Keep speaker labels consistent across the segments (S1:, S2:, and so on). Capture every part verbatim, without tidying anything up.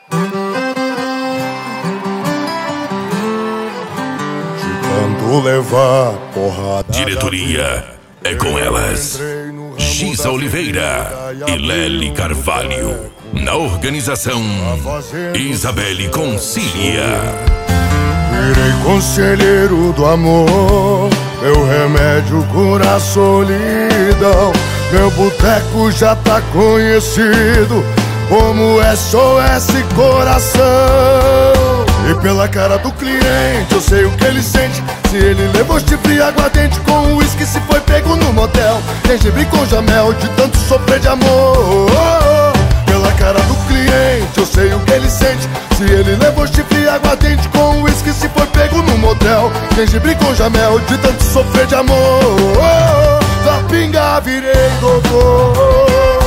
S1: Quando levar porrada.
S2: Diretoria é com elas. Giza Oliveira e Lely Carvalho. Na organização, Isabelle Concilia.
S1: Virei conselheiro do amor, meu remédio cura a solidão. Meu boteco já tá conhecido como S O S Coração. E pela cara do cliente eu sei o que ele sente. Se ele levou chifre e aguardente com uísque, se foi pego no motel, gengibre com jamel, de tanto sofrer de amor. Pela cara do cliente eu sei o que ele sente. Se ele levou chifre e aguardente com uísque, se foi pego no motel, gengibre com jamel, de tanto sofrer de amor. Da pinga virei doutor.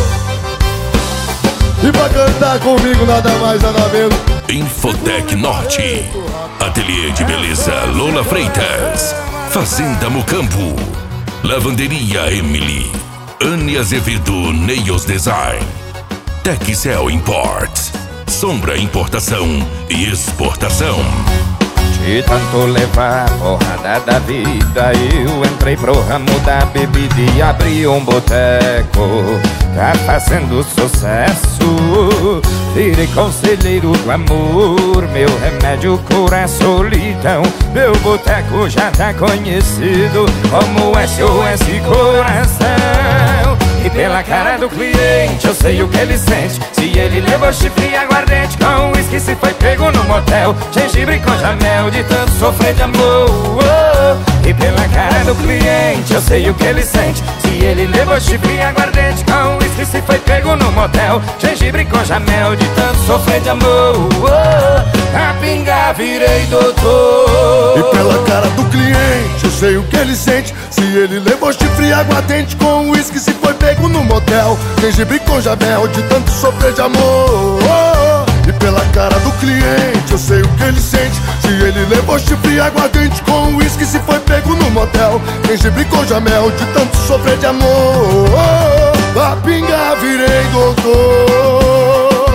S1: E pra cantar comigo nada mais nada menos.
S2: Infotec Norte, Ateliê de Beleza Lola Freitas, Fazenda Mocampo, Lavanderia Emily, Anne Azevedo Nails Design, Texcel Imports, Sombra Importação e Exportação.
S3: De tanto levar porrada da vida, eu entrei pro ramo da bebida e abri um boteco. Tá fazendo sucesso, virei conselheiro do amor. Meu remédio cura a solidão. Meu boteco já tá conhecido como S O S Coração. E pela cara do cliente eu sei o que ele sente. Se ele levou chifre e aguardente com uísque, se foi pego no motel, gengibre com jamel, de tanto sofrer de amor. E pela cara do cliente eu sei o que ele sente. Se ele levou chifre e aguardente com uísque, se foi pego no motel, gengibre com jamel, de tanto sofrer de amor. A pinga virei doutor.
S1: E pela cara do cliente eu sei o que ele sente. Se ele levou chifre e aguardente com uísque, se foi pego no motel, gengibre com jamel, de tanto sofrer de amor. E pela cara do cliente eu sei o que ele sente. Se ele levou chifre e aguardente com uísque, se foi pego no motel, gengibre com jamel, de tanto sofrer de amor. Da pinga virei doutor.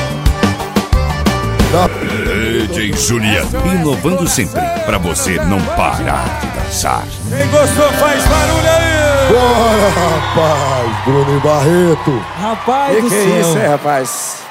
S2: D J Juliano, inovando sempre pra você não parar de dançar.
S4: Quem gostou faz barulho aí!
S1: Bora, rapaz, Bruno e Barreto.
S4: Rapaz
S3: Que
S4: do
S3: que é
S4: céu.
S3: isso, é, rapaz?